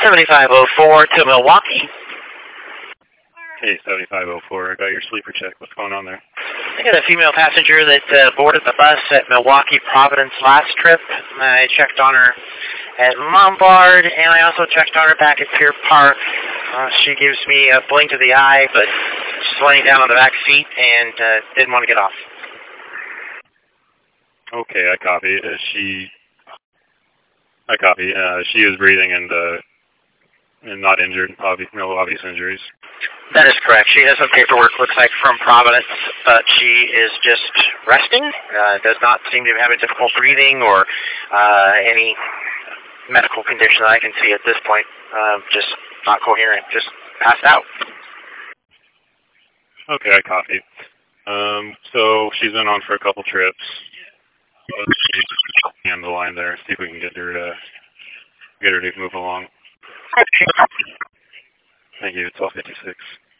7504 to Milwaukee. Hey, 7504, I got your sleeper check. What's going on there? I got a female passenger that boarded the bus at Milwaukee Providence last trip. I checked on her at Lombard, and I also checked on her back at Pier Park. She gives me a blink of the eye, but she's laying down on the back seat and didn't want to get off. Okay, I copy. She is breathing and not injured. No obvious injuries. That is correct. She has some paperwork, looks like, from Providence, but she is just resting. Does not seem to be having difficult breathing or any medical condition that I can see at this point. Just not coherent, just passed out. Okay, I copy. So she's been on for a couple trips. On the line there, see if we can get her to move along. Thank you. It's 1256.